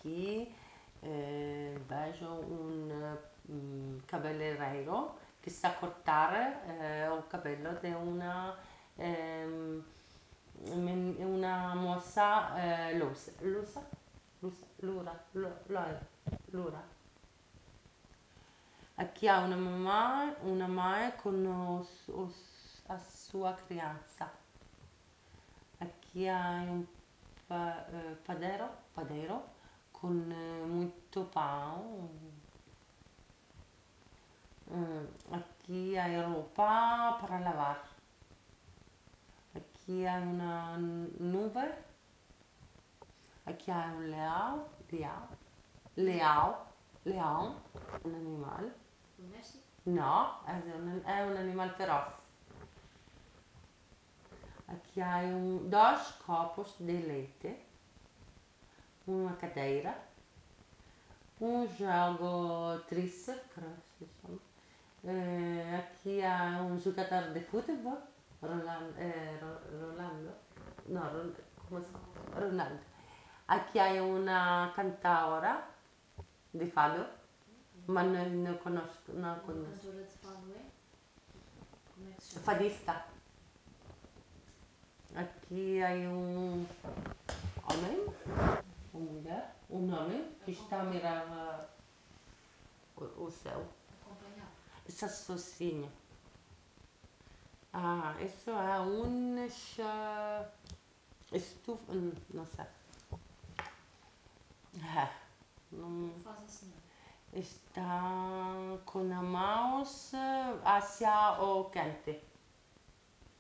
Aqui vejo un cabeleireiro que sta a cortare o cabello di una moça Lura. Aqui há uma mãe com a sua criança. Aqui há padeiro com muito pão. Aqui há roupa para lavar. Aqui há uma nuvem. Aqui há um leão, um animal. Doméstico? No, è un animal feroz. Aqui há dois copos de leite, uma cadeira, um jogo triste, credo si chama. Aqui há um jogador de futebol, Rolando. No, come si chiama? Ronaldo. Aqui há uma cantora de fado, ma non conosco, non conosco. Cantora de fado é? Como é que se chama? Fadista. Aqui há homem, uma mulher, um homem que está a mirar o céu. Acompanhado. Essa sozinha. Ah, isso é uma estufa, não sei. Não, Faz a senhora. está com a mão hacia o quente.